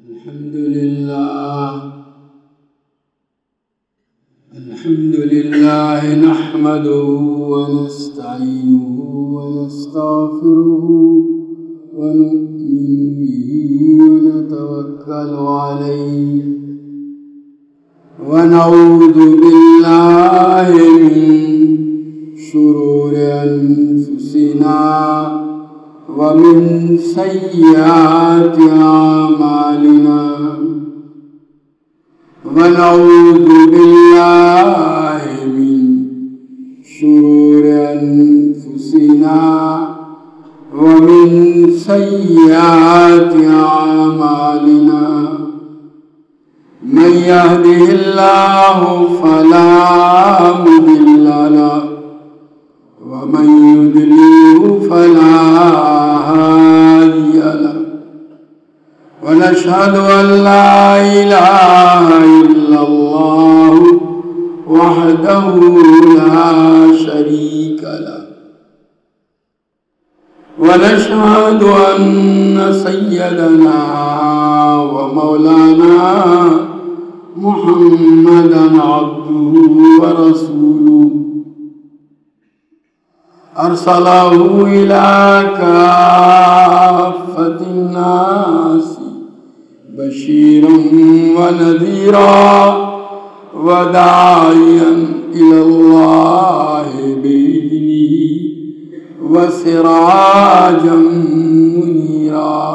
الحمد لله نحمده ونستعينه ونستغفره ونؤمن به ونتوكل عليه ونعوذ بالله من شرور أنفسنا ومن سيئات أعمالنا ونعوذ بالله من شرور أنفسنا ومن سيئات أعمالنا من يهده الله فلا مضل له ومن يضلل فلا هادي له ونشهد أن لا إله إلا الله وحده لا شريك له ونشهد أن سيدنا ومولانا محمدا عبده ورسوله أرسله إلى كافة الناس بشيرا ونذيرا وداعيا إلى الله بإذنه وسراجا منيرا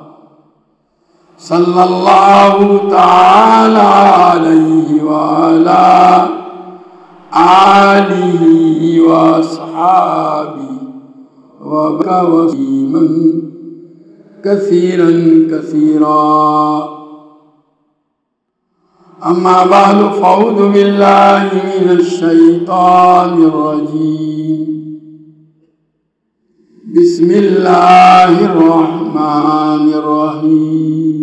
صلى الله تعالى عليه وعلى آله وأصحابه وسلم كثيرا كثيرا. أما بعد فأعوذ بالله من الشيطان الرجيم. بسم الله الرحمن الرحيم.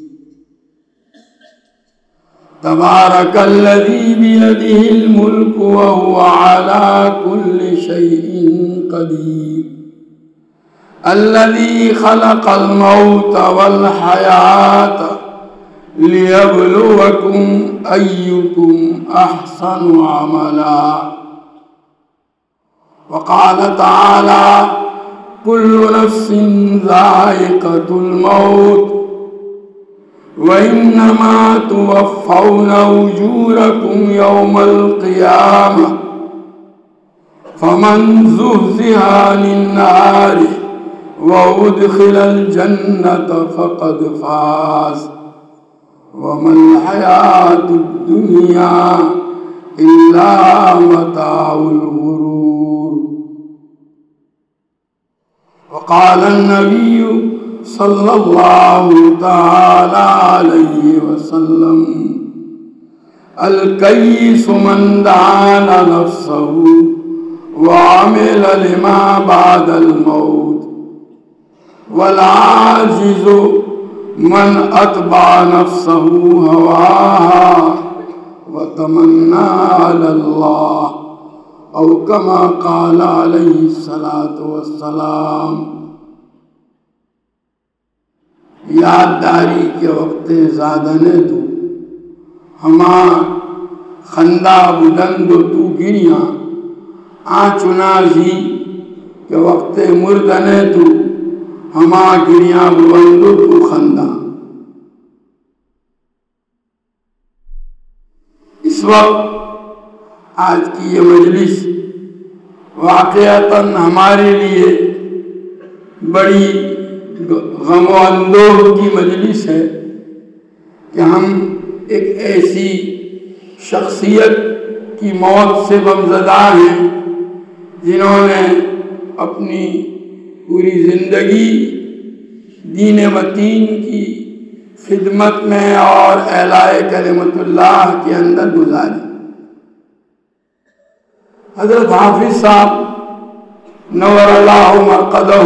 تبارك الذي بيده الملك وهو على كل شيء قدير. الذي خلق الموت والحياة ليبلوكم أيكم أحسن عملا. وقال تعالى كل نفس ذائقة الموت وإنما توفون أجوركم يوم القيامة فمن زحزح عن النار وأدخل الجنة فقد فاز وما الحياة الدنيا إلا متاع الغرور. وقال النبي صلى الله تعالى عليه وسلم الكيس من دان نفسه وعمل لما بعد الموت والعاجز من أتبع نفسه هواها وتمنى على الله أو كما قال عليه الصلاة والسلام. یادداری کے وقت زادنے تو ہما خندہ بلند تو گریاں آنچنازی کے وقت مردنے تو ہما گریاں بلند تو خندہ. اس وقت آج کی یہ مجلس واقعتاً ہمارے لیے بڑی غم و اندوہ کی مجلس ہے کہ ہم ایک ایسی شخصیت کی موت سے غمزدہ ہیں جنہوں نے اپنی پوری زندگی دین متین کی خدمت میں اور اعلاء کلمت اللہ کے اندر گزاری. حضرت حافظ صاحب نور اللہ مرقدہ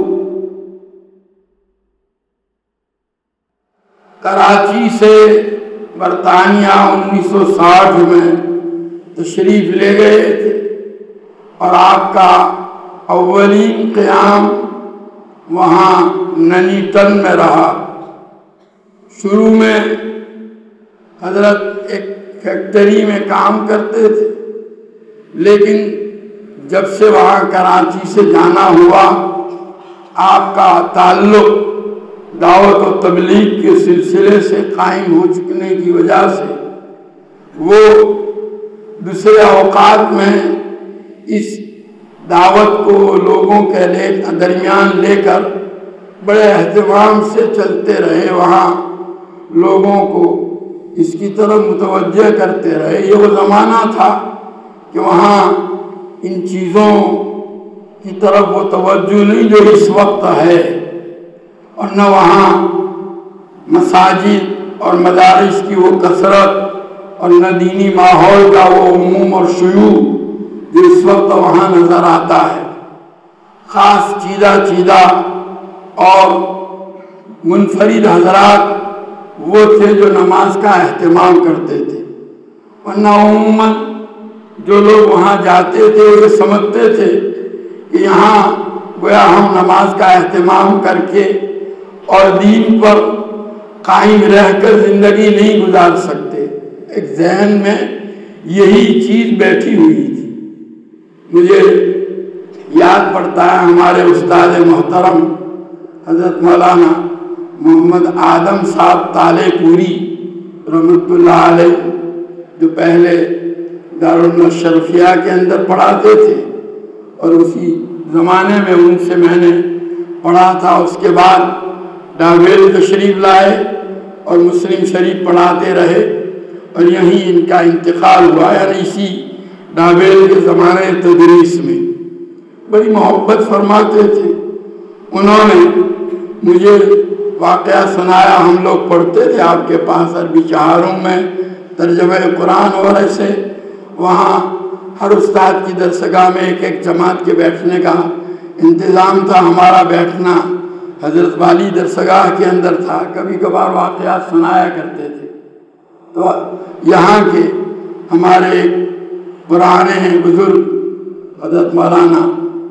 کراچی سے برطانیہ 1960 میں تشریف لے گئے تھے اور آپ کا اولین قیام وہاں ننیتن میں رہا. شروع میں حضرت ایک فیکٹری میں کام کرتے تھے، لیکن جب سے وہاں کراچی سے جانا ہوا، آپ کا تعلق دعوت و تبلیغ کے سلسلے سے قائم ہو چکنے کی وجہ سے وہ دوسرے اوقات میں اس دعوت کو لوگوں کے درمیان لے کر بڑے اہتمام سے چلتے رہے، وہاں لوگوں کو اس کی طرف متوجہ کرتے رہے۔ یہ وہ زمانہ تھا کہ وہاں ان چیزوں کی طرف وہ توجہ نہیں جو اس وقت ہے، اور نہ وہاں مساجد اور مدارس کی وہ کثرت اور نہ دینی ماحول کا وہ عموم اور شیوع جو اس وقت وہاں نظر آتا ہے۔ خاص چیدہ اور منفرد حضرات وہ تھے جو نماز کا اہتمام کرتے تھے، ورنہ عموماً جو لوگ وہاں جاتے تھے وہ سمجھتے تھے کہ یہاں گویا ہم نماز کا اہتمام کر کے اور دین پر قائم رہ کر زندگی نہیں گزار سکتے۔ ایک ذہن میں یہی چیز بیٹھی ہوئی تھی۔ مجھے یاد پڑتا ہے ہمارے استاد محترم حضرت مولانا محمد آدم صاحب تالے پوری رحمۃ اللہ علیہ، جو پہلے دارالشرفیہ کے اندر پڑھاتے تھے، اور اسی زمانے میں ان سے میں نے پڑھا تھا۔ اس کے بعد ڈاویل تشریف لائے اور مسلم شریف پڑھاتے رہے، اور یہیں ان کا انتقال ہوا، یعنی اسی ڈاویل کے زمانے تدریس میں بڑی محبت فرماتے تھے۔ انہوں نے مجھے واقعہ سنایا، ہم لوگ پڑھتے تھے آپ کے پاس عربی چہاروں میں ترجمہ قرآن، اور ایسے وہاں ہر استاد کی درسگاہ میں ایک جماعت کے بیٹھنے کا انتظام تھا۔ ہمارا بیٹھنا حضرت والی درسگاہ کے اندر تھا، کبھی کبھار واقعات سنایا کرتے تھے۔ تو یہاں کے ہمارے پرانے بزرگ حضرت مولانا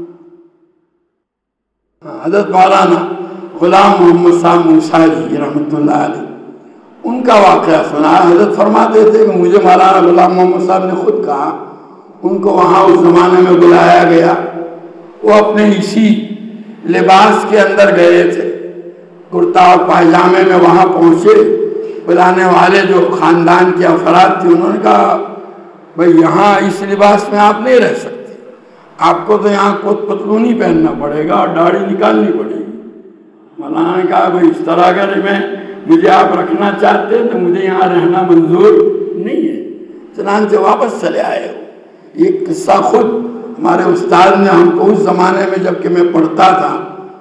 غلام محمد صاحب موسیٰ جی رحمۃ اللہ علیہ، ان کا واقعہ سنا۔ حضرت فرماتے تھے کہ مجھے مولانا غلام محمد صاحب نے خود کہا، ان کو وہاں اس زمانے میں بلایا گیا، وہ اپنے اسی لباس کے اندر گئے تھے، کرتا اور پائجامے میں وہاں پہنچے۔ بلانے والے جو خاندان کے افراد تھے انہوں نے کہا بھئی یہاں اس لباس میں آپ نہیں رہ سکتے، آپ کو تو یہاں کوٹ پتلونی پہننا پڑے گا اور داڑھی نکالنی پڑے گی۔ مولانا نے کہا بھئی اس طرح اگر مجھے آپ رکھنا چاہتے ہیں تو مجھے یہاں رہنا منظور نہیں ہے، چنانچہ واپس چلے آئے۔ یہ قصہ خود ہمارے استاد نے ہم کو اس زمانے میں جب کہ میں پڑھتا تھا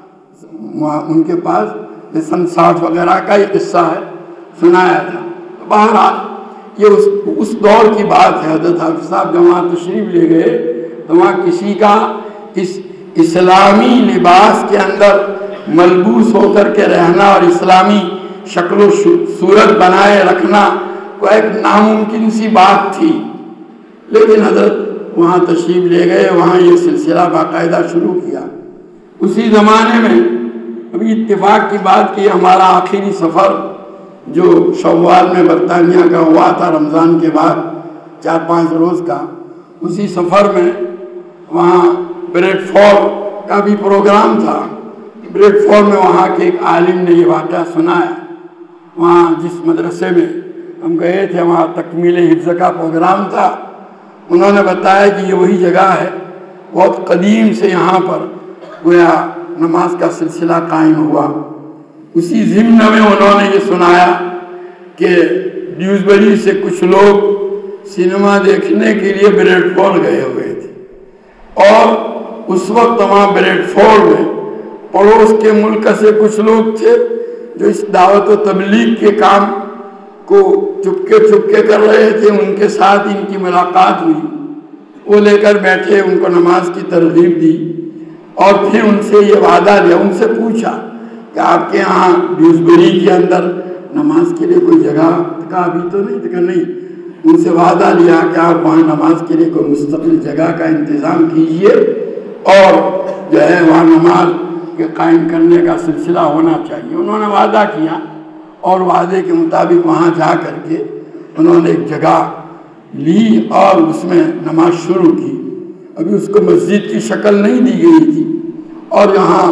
ان کے پاس سن 60 وغیرہ کا یہ قصہ ہے، سنایا تھا۔ بہرحال یہ اس دور کی بات ہے۔ حضرت حافظ صاحب جب وہاں تشریف لے گئے تو وہاں کسی کا اس اسلامی لباس کے اندر ملبوس ہو کر کے رہنا اور اسلامی شکل و صورت بنائے رکھنا کو ایک ناممکن سی بات تھی، لیکن حضرت وہاں تشریف لے گئے، وہاں یہ سلسلہ باقاعدہ شروع کیا۔ اسی زمانے میں ابھی اتفاق کی بات کہ ہمارا آخری سفر جو شوال میں برطانیہ کا ہوا تھا رمضان کے بعد 4-5 روز کا، اسی سفر میں وہاں بریڈ فورڈ کا بھی پروگرام تھا۔ بریڈ فورڈ میں وہاں کے ایک عالم نے یہ واقعہ سنایا۔ وہاں جس مدرسے میں ہم گئے تھے وہاں تکمیل حفظ کا پروگرام تھا، انہوں نے بتایا کہ یہ وہی جگہ ہے، بہت قدیم سے یہاں پر گویا نماز کا سلسلہ قائم ہوا۔ اسی ضمن میں انہوں نے یہ سنایا کہ ڈیوزبری سے کچھ لوگ سینما دیکھنے کے لیے بریڈ فورڈ گئے ہوئے تھے، اور اس وقت وہاں بریڈ فورڈ میں پڑوس کے ملک سے کچھ لوگ تھے جو اس دعوت و تبلیغ کے کام کو چپکے کر رہے تھے۔ ان کے ساتھ ان کی ملاقات ہوئی، وہ لے کر بیٹھے، ان کو نماز کی ترغیب دی، اور پھر ان سے یہ وعدہ لیا، ان سے پوچھا کہ آپ کے یہاں ڈیوزبری کے اندر نماز کے لیے کوئی جگہ کا ابھی تو نہیں تھا؟ نہیں۔ ان سے وعدہ لیا کہ آپ وہاں نماز کے لیے کوئی مستقل جگہ کا انتظام کیجئے، اور جو ہے وہاں نماز کے قائم کرنے کا سلسلہ ہونا چاہیے۔ انہوں نے وعدہ کیا، اور وعدے کے مطابق وہاں جا کر کے انہوں نے ایک جگہ لی اور اس میں نماز شروع کی۔ ابھی اس کو مسجد کی شکل نہیں دی گئی تھی، اور یہاں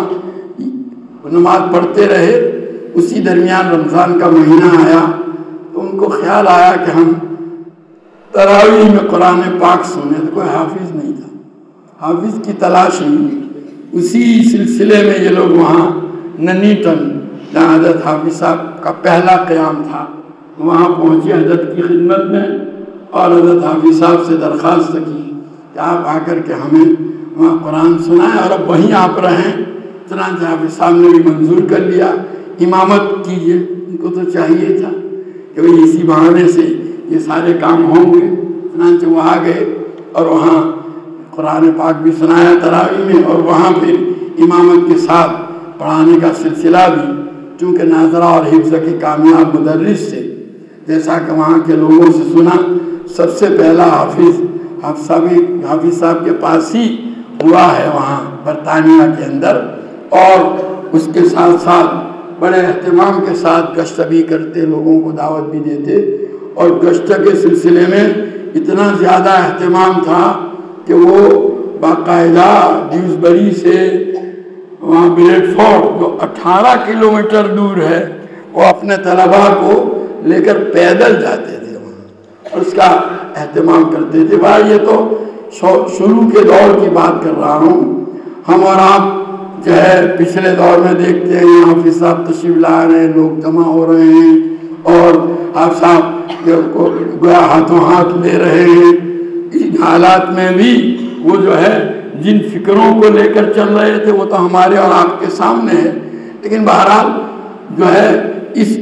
نماز پڑھتے رہے۔ اسی درمیان رمضان کا مہینہ آیا تو ان کو خیال آیا کہ ہم تراویح میں قرآن پاک سنیں، تو کوئی حافظ نہیں تھا، حافظ کی تلاش ہوئی۔ اسی سلسلے میں یہ لوگ وہاں ننیٹن، جہاں حضرت حافظ صاحب کا پہلا قیام تھا، وہاں پہنچے حضرت کی خدمت میں، اور حضرت حافظ صاحب سے درخواست کی کہ آپ آ کر کے ہمیں وہاں قرآن سنائیں، اور اب وہیں آپ رہیں۔ چنانچہ حافظ صاحب نے بھی منظور کر لیا، امامت کیجیے۔ ان کو تو چاہیے تھا کہ بھئی اسی بہانے سے یہ سارے کام ہوں گے۔ چنانچہ وہاں گئے اور وہاں قرآن پاک بھی سنایا تراویح میں، اور وہاں پھر امامت کے ساتھ پڑھانے کا سلسلہ بھی، چونکہ ناظرہ اور حفظ کے کامیاب مدرس سے، جیسا کہ وہاں کے لوگوں سے سنا، سب سے پہلا حافظ صاحب کے پاس ہی ہوا ہے وہاں برطانیہ کے اندر، اور اس کے ساتھ ساتھ بڑے اہتمام کے ساتھ گشت بھی کرتے، لوگوں کو دعوت بھی دیتے، اور گشت کے سلسلے میں اتنا زیادہ اہتمام تھا کہ وہ باقاعدہ ڈیوزبری سے وہاں بریڈ فورڈ جو 18 کلومیٹر دور ہے، وہ اپنے طلباء کو لے کر پیدل جاتے تھے وہاں، اور اس کا اہتمام کرتے تھے۔ بھائی یہ تو شروع کے دور کی بات کر رہا ہوں، ہم اور آپ جو ہے پچھلے دور میں دیکھتے ہیں یہاں حافظ صاحب تشریف لا رہے ہیں، لوگ جمع ہو رہے ہیں، اور حافظ صاحب کو گویا ہاتھوں ہاتھ لے رہے ہیں۔ ان حالات میں بھی وہ جو ہے جن فکروں کو لے کر چل رہے تھے وہ تو ہمارے اور آپ کے سامنے ہے، لیکن بہرحال جو ہے اس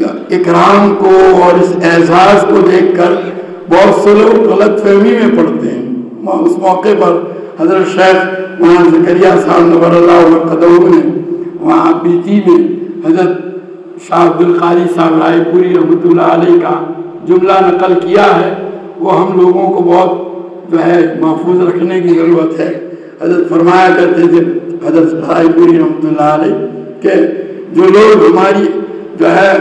اکرام کو اور اس اعزاز کو دیکھ کر بہت سے لوگ غلط فہمی میں پڑتے ہیں۔ اس موقع پر حضرت شیخ مولانا زکریا صاحب نور اللہ قدہ نے وہاں بیتی میں حضرت شاہ عبدالقاری صاحب رائے پوری رحمۃ اللہ علیہ کا جملہ نقل کیا ہے، وہ ہم لوگوں کو بہت جو ہے محفوظ رکھنے کی ضرورت ہے۔ حضرت فرمایا کرتے تھے حضرت رائے پوری رحمۃ اللہ علیہ کہ جو لوگ ہماری جو ہے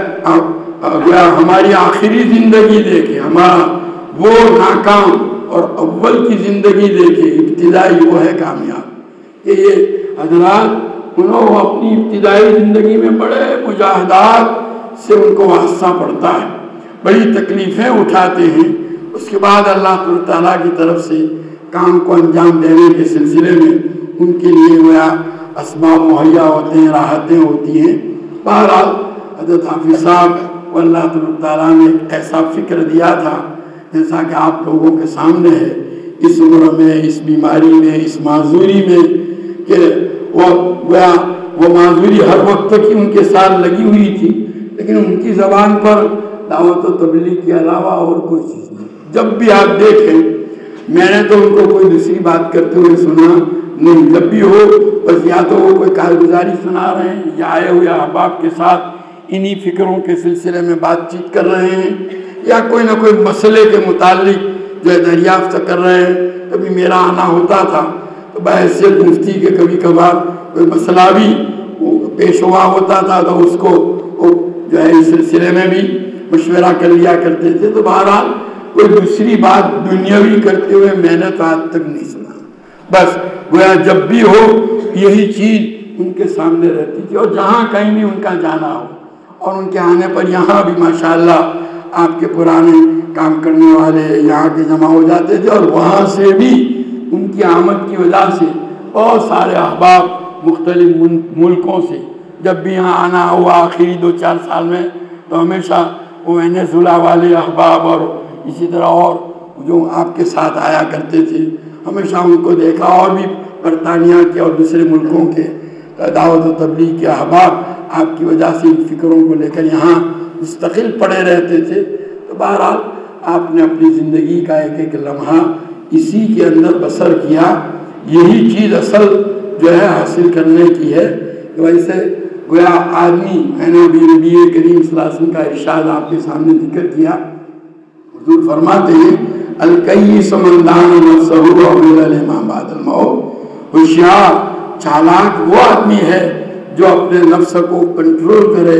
ہماری آخری زندگی دیکھے، ہمارا وہ ناکام اور اول کی زندگی دیکھے، ابتدائی وہ ہے کامیاب۔ کہ یہ حضرات انہوں اپنی ابتدائی زندگی میں بڑے مجاہدات سے ان کو واسطہ پڑتا ہے، بڑی تکلیفیں اٹھاتے ہیں، اس کے بعد اللہ تعالیٰ کی طرف سے کام کو انجام دینے کے سلسلے میں ان کے لیے گویا اسباب مہیا ہوتے ہیں، راحتیں ہوتی ہیں۔ بہرحال حضرت حافظ صاحب کو اللہ تعالیٰ نے ایسا فکر دیا تھا جیسا کہ آپ لوگوں کے سامنے ہے، اس عمر میں، اس بیماری میں، اس معذوری میں، کہ وہ معذوری ہر وقت کی ان کے ساتھ لگی ہوئی تھی، لیکن ان کی زبان پر دعوت و تبلیغ کے علاوہ اور کوئی چیز نہیں۔ جب بھی آپ دیکھیں، میں نے تو ان کو کوئی دوسری بات کرتے ہوئے سنا نہیں، جب بھی ہو بس یا تو وہ کوئی کارگزاری سنا رہے ہیں یا آئے ہوئے احباب کے ساتھ انہی فکروں کے سلسلے میں بات چیت کر رہے ہیں، یا کوئی نہ کوئی مسئلے کے متعلق جو ہے دریافت کر رہے ہیں۔ کبھی میرا آنا ہوتا تھا تو بحیثیت مفتی کے کبھی کبھار کوئی مسئلہ بھی پیش ہوا ہوتا تھا تو اس کو جو ہے اس سلسلے میں بھی مشورہ کر لیا کرتے تھے۔ تو بہرحال کوئی دوسری بات دنیاوی کرتے ہوئے میں نے تو آج تک نہیں سنا، بس گویا جب بھی ہو یہی چیز ان کے سامنے رہتی تھی، اور جہاں کہیں بھی ان کا جانا ہو، اور ان کے آنے پر یہاں بھی ماشاءاللہ آپ کے پرانے کام کرنے والے یہاں کے جمع ہو جاتے تھے، اور وہاں سے بھی ان کی آمد کی وجہ سے بہت سارے احباب مختلف ملکوں سے جب بھی یہاں آنا ہوا آخری 2-4 سال میں تو ہمیشہ وہ وینزویلا والے احباب اور اسی طرح اور جو آپ کے ساتھ آیا کرتے تھے، ہمیشہ ان کو دیکھا، اور بھی برطانیہ کے اور دوسرے ملکوں کے دعوت و تبلیغ کے احباب آپ کی وجہ سے ان فکروں کو لے کر یہاں مستقل پڑے رہتے تھے۔ تو بہرحال آپ نے اپنی زندگی کا ایک ایک لمحہ اسی کے اندر بسر کیا۔ یہی چیز اصل جو ہے حاصل کرنے کی ہے۔ ویسے گویا آدمی، میں نے ابھی نبی کریم صلی اللہ علیہ وسلم کا ارشاد آپ کے سامنے ذکر کیا، حضور فرماتے ہیں الکیس من دان نفسہ وعمل لما بعد الموت۔ ہوشیار چالاک وہ آدمی ہے جو اپنے نفس کو کنٹرول کرے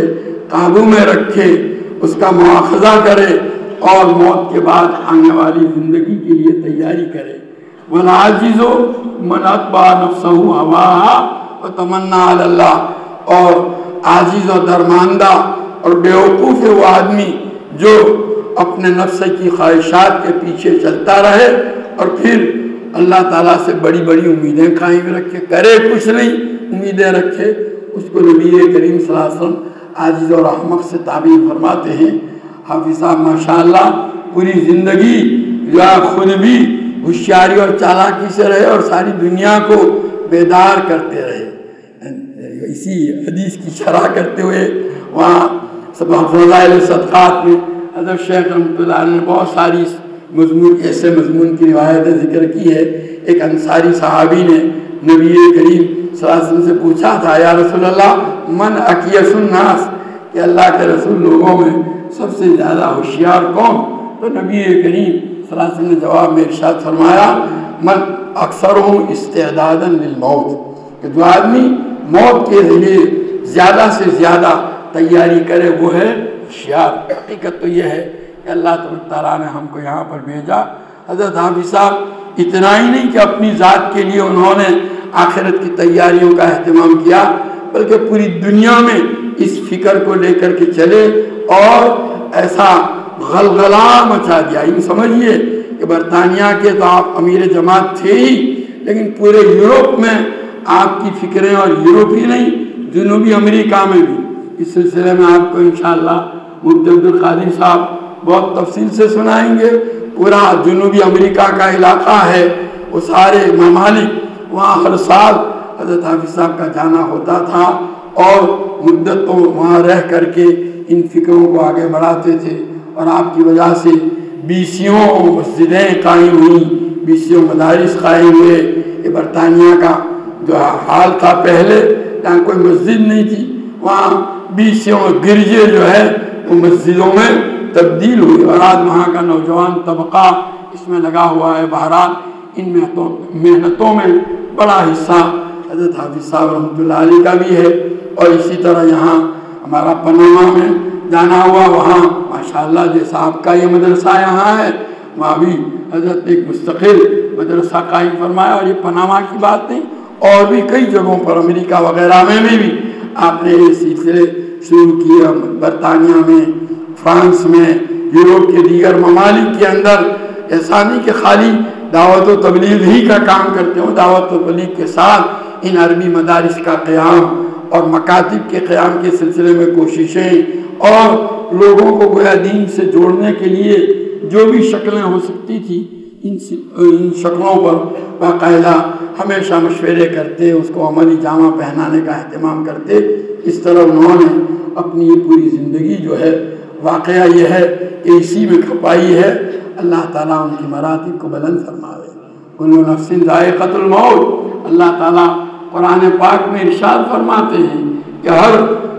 قابو میں رکھے، اس کا مواخذہ کرے اور موت کے بعد آنے والی زندگی کے لیے تیاری کرے۔ والعاجز من اتبع نفسہ ہواها وتمنى علی اللہ، اور عاجز اور درماندہ اور بیوقوف ہے وہ آدمی جو اپنے نفس کی خواہشات کے پیچھے چلتا رہے اور پھر اللہ تعالیٰ سے بڑی بڑی امیدیں قائم رکھے، کرے کچھ نہیں، امیدیں رکھے۔ اس کو نبی کریم صلی اللہ علیہ وسلم عاجز اور احمق سے تعبیر فرماتے ہیں۔ حافظ صاحب ماشاءاللہ پوری زندگی جو خود بھی ہوشیاری اور چالاکی سے رہے اور ساری دنیا کو بیدار کرتے رہے۔ اسی حدیث کی شرح کرتے ہوئے وہاں فضائل صدقات میں حضرت شیخ رحمۃ اللہ علیہ نے بہت ساری ایسے مضمون کی روایتیں ذکر کی ہے۔ ایک انصاری صحابی نے نبی کریم صلی اللہ علیہ وسلم سے پوچھا تھا، یا رسول اللہ من اکیس الناس، کہ اللہ کے رسول لوگوں میں سب سے زیادہ ہوشیار کون؟ تو نبی کریم صلی اللہ علیہ وسلم نے جواب میں ارشاد فرمایا، من اکثرہم استعدادا للموت، کہ جو آدمی موت کے لیے زیادہ سے زیادہ تیاری کرے وہ ہے ہوشیار۔ حقیقت تو یہ ہے کہ اللہ تعالیٰ نے ہم کو یہاں پر بھیجا۔ حضرت حافظ صاحب اتنا ہی نہیں کہ اپنی ذات کے لیے انہوں نے آخرت کی تیاریوں کا اہتمام کیا، بلکہ پوری دنیا میں اس فکر کو لے کر کے چلے اور ایسا غلغلہ مچا دیا۔ یہ سمجھیے کہ برطانیہ کے تو آپ امیر جماعت تھے ہی، لیکن پورے یورپ میں آپ کی فکریں، اور یورپ ہی نہیں جنوبی امریکہ میں بھی۔ اس سلسلے میں آپ کو انشاءاللہ مفتی عبدالقادر صاحب بہت تفصیل سے سنائیں گے۔ پورا جنوبی امریکہ کا علاقہ ہے، وہ سارے ممالک، وہاں ہر سال حضرت حافظ صاحب کا جانا ہوتا تھا اور مدتوں وہاں رہ کر کے ان فکروں کو آگے بڑھاتے تھے، اور آپ کی وجہ سے 20 مسجدیں قائم ہوئیں، 20 مدارس قائم ہوئے۔ یہ برطانیہ کا جو حال تھا پہلے، جہاں کوئی مسجد نہیں تھی، وہاں 20 گرجے جو ہے وہ مسجدوں میں تبدیل ہوئی، اور آج وہاں کا نوجوان طبقہ اس میں لگا ہوا ہے۔ بہرحال ان محنتوں میں بڑا حصہ حضرت حافظ صاحب رحمۃ اللہ علیہ کا بھی ہے۔ اور اسی طرح یہاں ہمارا پناما میں جانا ہوا، وہاں ماشاءاللہ جیسا آپ کا یہ مدرسہ یہاں ہے، وہاں بھی حضرت نے ایک مستقل مدرسہ قائم فرمایا۔ اور یہ پناما کی بات نہیں، اور بھی کئی جگہوں پر امریکہ وغیرہ میں بھی آپ نے یہ سلسلے شروع کیے، برطانیہ میں، فرانس میں، یورپ کے دیگر ممالک کے اندر۔ ایسا نہیں کہ خالی دعوت و تبلیغ ہی کا کام کرتے ہوں، دعوت و تبلیغ کے ساتھ ان عربی مدارس کا قیام اور مکاتب کے قیام کے سلسلے میں کوششیں، اور لوگوں کو گویا دین سے جوڑنے کے لیے جو بھی شکلیں ہو سکتی تھی ان شکلوں پر باقاعدہ ہمیشہ مشورے کرتے، اس کو عملی جامہ پہنانے کا اہتمام کرتے۔ اس طرح انہوں نے اپنی یہ پوری زندگی جو ہے، واقعہ یہ ہے کہ اسی میں کھپائی ہے۔ اللہ تعالیٰ ان کی مراتب کو بلند فرماوے۔ کل نفس ذائقۃ الموت، اللہ تعالیٰ قرآن پاک میں ارشاد فرماتے ہیں کہ ہر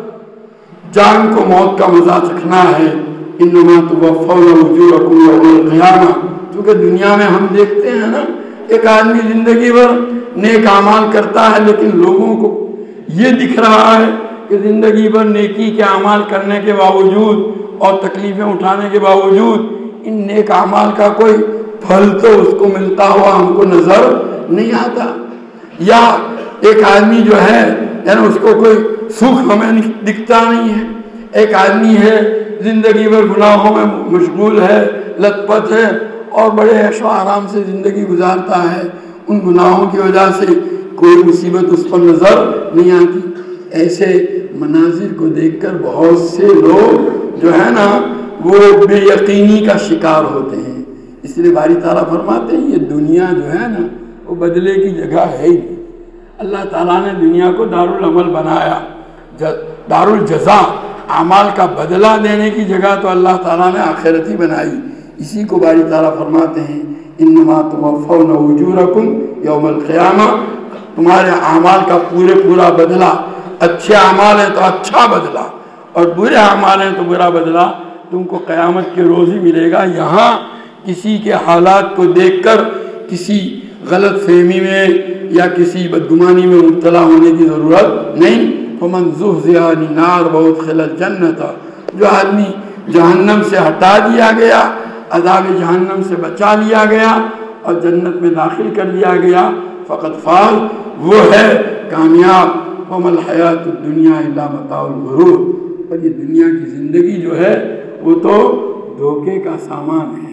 جان کو موت کا مزہ چکھنا ہے۔ انما توفون اجورکم یوم القیامہ، چونکہ دنیا میں ہم دیکھتے ہیں نا، ایک آدمی زندگی بھر نیک اعمال کرتا ہے، لیکن لوگوں کو یہ دکھ رہا ہے کہ زندگی بھر نیکی کے اعمال کرنے کے باوجود اور تکلیفیں اٹھانے کے باوجود ان نیک اعمال کا کوئی پھل تو اس کو ملتا ہوا ہم کو نظر نہیں آتا۔ یا ایک آدمی جو ہے یعنی اس کو کوئی سکھ ہمیں دکھتا نہیں ہے۔ ایک آدمی ہے زندگی بھر گناہوں میں مشغول ہے، لت پت ہے، اور بڑے عیش و آرام سے زندگی گزارتا ہے، ان گناہوں کی وجہ سے کوئی مصیبت اس پر نظر نہیں آتی۔ ایسے مناظر کو دیکھ کر بہت سے لوگ جو ہے نا وہ بے یقینی کا شکار ہوتے ہیں۔ اس لیے باری تعالیٰ فرماتے ہیں یہ دنیا جو ہے نا وہ بدلے کی جگہ ہے ہی نہیں۔ اللہ تعالیٰ نے دنیا کو دارالعمل بنایا، دارالجزا، اعمال کا بدلہ دینے کی جگہ تو اللہ تعالیٰ نے آخرت ہی بنائی۔ اسی کو باری تعالیٰ فرماتے ہیں انما توفون اجورکم یوم القیامہ، تمہارے اعمال کا پورا بدلہ، اچھے اعمال ہیں تو اچھا بدلہ، اور برے اعمال ہیں تو برا بدلہ تم کو قیامت کے روز ہی ملے گا۔ یہاں کسی کے حالات کو دیکھ کر کسی غلط فہمی میں یا کسی بدگمانی میں مبتلا ہونے کی ضرورت نہیں۔ فمن زحزح عن النار وادخل الجنۃ، جو آدمی جہنم سے ہٹا دیا گیا، عذاب جہنم سے بچا لیا گیا اور جنت میں داخل کر دیا گیا، فقط فاز، وہ ہے کامیاب۔ وما الحیات الدنیا الا متاع الغرور، اور یہ دنیا کی زندگی جو ہے وہ تو دھوکے کا سامان ہے۔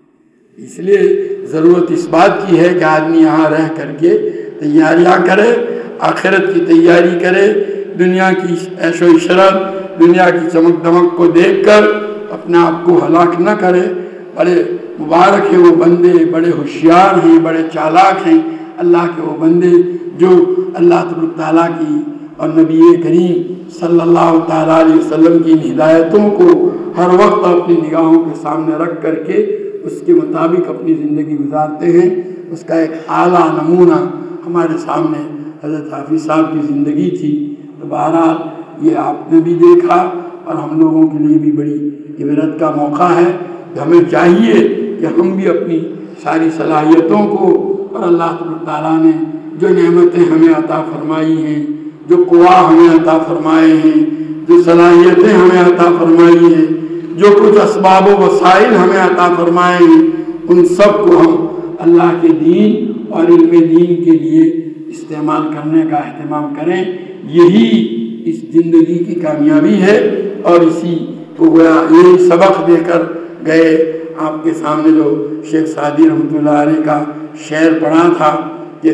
اس لیے ضرورت اس بات کی ہے کہ آدمی یہاں رہ کر کے تیاریاں کرے، آخرت کی تیاری کرے، دنیا کی عیش و عشرت، دنیا کی چمک دمک کو دیکھ کر اپنے آپ کو ہلاک نہ کرے۔ بڑے مبارک ہیں وہ بندے، بڑے ہوشیار ہیں، بڑے چالاک ہیں اللہ کے وہ بندے جو اللہ تبارک تعالیٰ کی اور نبی کریم صلی اللہ تعالیٰ علیہ وسلم کی ہدایتوں کو ہر وقت اپنی نگاہوں کے سامنے رکھ کر کے اس کے مطابق اپنی زندگی گزارتے ہیں۔ اس کا ایک اعلیٰ نمونہ ہمارے سامنے حضرت حافظ صاحب کی زندگی تھی۔ تو بہرحال یہ آپ نے بھی دیکھا اور ہم لوگوں کے لیے بھی بڑی عبرت کا موقع ہے کہ ہمیں چاہیے کہ ہم بھی اپنی ساری صلاحیتوں کو، اور اللہ تعالیٰ نے جو نعمتیں ہمیں عطا فرمائی ہیں، جو قوا ہمیں عطا فرمائے ہیں، جو صلاحیتیں ہمیں عطا فرمائی ہیں، جو کچھ اسباب و وسائل ہمیں عطا فرمائے ہیں، ان سب کو ہم اللہ کے دین اور علم دین کے لیے استعمال کرنے کا اہتمام کریں۔ یہی اس زندگی کی کامیابی ہے، اور اسی کو گویا یہی سبق دے کر گئے۔ آپ کے سامنے جو شیخ سعدی رحمۃ اللہ علیہ کا شعر پڑھا تھا کہ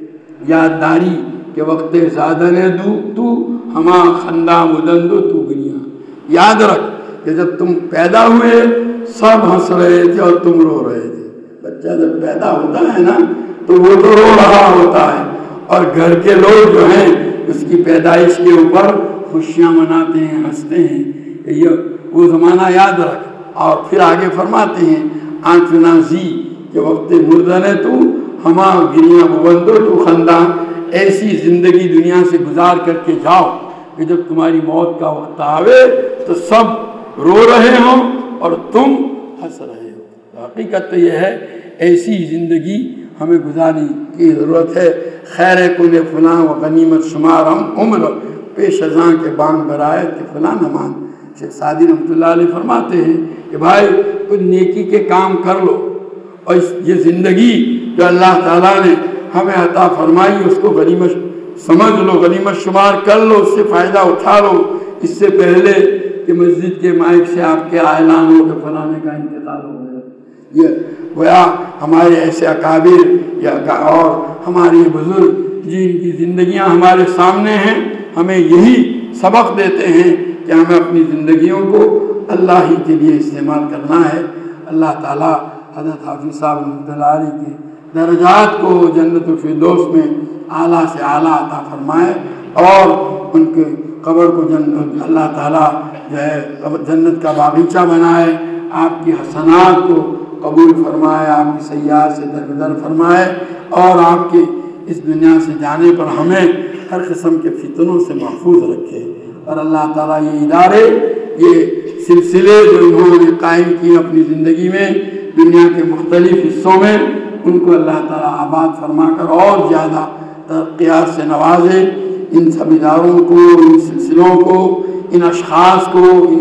یادداری کہ وقت زادہ نے تو ہما خندہ مدندو تو گنیا، یاد رکھ کہ جب تم پیدا ہوئے سب ہنس رہے تھے اور تم رو رہے تھے۔ بچہ جب پیدا ہوتا ہے نا تو وہ تو رو رہا ہوتا ہے، اور گھر کے لوگ جو ہیں اس کی پیدائش کے اوپر خوشیاں مناتے ہیں، ہنستے ہیں۔ یہ وہ زمانہ یاد رکھ۔ اور پھر آگے فرماتے ہیں آنکھ نازی کہ وقت مردنے تو ہما گریاں ببندو تو خندہ، ایسی زندگی دنیا سے گزار کر کے جاؤ کہ جب تمہاری موت کا وقت آوے تو سب رو رہے ہوں اور تم ہنس رہے ہو۔ حقیقت تو یہ ہے ایسی زندگی ہمیں گزارنے کی ضرورت ہے۔ خیر کن فلاں و غنیمت شمار ہم عمر، پیش ازاں کے بانگ برائے کہ فلاں نمان۔ شیخ سعدی رحمۃ اللہ علیہ فرماتے ہیں کہ بھائی کچھ نیکی کے کام کر لو، اور یہ زندگی جو اللہ تعالیٰ نے ہمیں عطا فرمائی اس کو غنیمت سمجھ لو، غنیمت شمار کر لو، اس سے فائدہ اٹھا لو، اس سے پہلے کہ مسجد کے مائک سے آپ کے اعلان ہو کہ فلانے کا انتقال ہو گیا۔ یہ گویا ہمارے ایسے اکابر یا اور ہمارے بزرگ جن کی زندگیاں ہمارے سامنے ہیں ہمیں یہی سبق دیتے ہیں کہ ہمیں اپنی زندگیوں کو اللہ ہی کے لیے استعمال کرنا ہے۔ اللہ تعالیٰ حضرت حافظ صاحب رحمۃ اللہ علیہ کے درجات کو جنت الفردوس میں اعلیٰ سے اعلیٰ عطا فرمائے، اور ان کے قبر کو اللہ تعالیٰ جو ہے جنت کا باغیچہ بنائے، آپ کی حسنات کو قبول فرمائے، آپ کی سیئات سے درگزر فرمائے، اور آپ کے اس دنیا سے جانے پر ہمیں ہر قسم کے فتنوں سے محفوظ رکھے۔ اور اللہ تعالیٰ یہ ادارے، یہ سلسلے جو انہوں نے قائم کیے اپنی زندگی میں دنیا کے مختلف حصوں میں، ان کو اللہ تعالیٰ آباد فرما کر اور زیادہ ترقیات سے نوازے۔ ان سب اداروں کو، ان سلسلوں کو، ان اشخاص کو، ان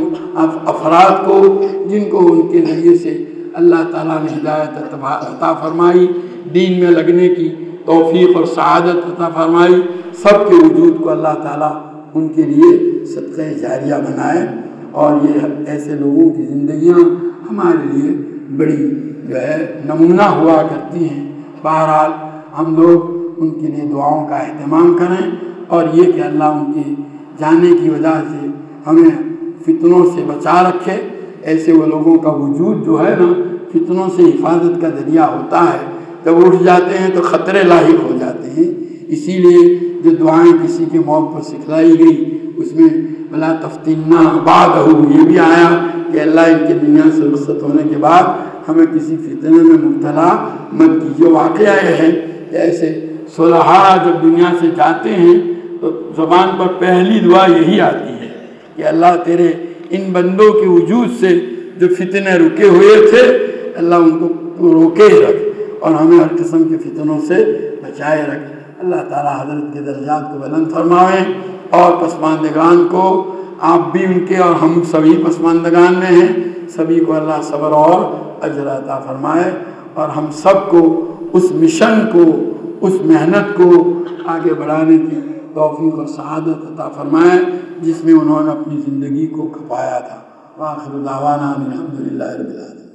افراد کو جن کو ان کے ذریعے سے اللہ تعالیٰ نے ہدایت عطا فرمائی، دین میں لگنے کی توفیق اور سعادت عطا فرمائی، سب کے وجود کو اللہ تعالیٰ ان کے لیے صدقہ جاریہ بنائے۔ اور یہ ایسے لوگوں کی زندگیاں ہمارے لیے بڑی جو ہے نمونہ ہوا کرتی ہیں۔ بہرحال ہم لوگ ان کے لیے دعاؤں کا اہتمام کریں، اور یہ کہ اللہ ان کے جانے کی وجہ سے ہمیں فتنوں سے بچا رکھے۔ ایسے وہ لوگوں کا وجود جو ہے نا فتنوں سے حفاظت کا ذریعہ ہوتا ہے، جب اٹھ جاتے ہیں تو خطرے لاحق ہو جاتے ہیں۔ اسی لیے جو دعائیں کسی کے موت پر سکھلائی گئی اس میں بلا تفتنا بعدہ یہ بھی آیا کہ اللہ ان کی دنیا سے رخصت ہونے کے بعد ہمیں کسی فتنے میں مبتلا مت کیجیے۔ واقعہ یہ ہے کہ ایسے صلحاء جب دنیا سے جاتے ہیں تو زبان پر پہلی دعا یہی آتی ہے کہ اللہ تیرے ان بندوں کے وجود سے جو فتنے رکے ہوئے تھے اللہ ان کو روکے رکھ اور ہمیں ہر قسم کے فتنوں سے بچائے رکھ۔ اللہ تعالی حضرت کے درجات کو بلند فرمائے، اور پسماندگان کو آپ بھی ان کے اور ہم سبھی پسماندگان میں ہیں، سبھی کو اللہ صبر اور اجر عطا فرمائے، اور ہم سب کو اس مشن کو، اس محنت کو آگے بڑھانے کی توفیق اور سعادت عطا فرمائے جس میں انہوں نے اپنی زندگی کو کھپایا تھا۔ وآخر دعوانا الحمدللہ رب العالمین۔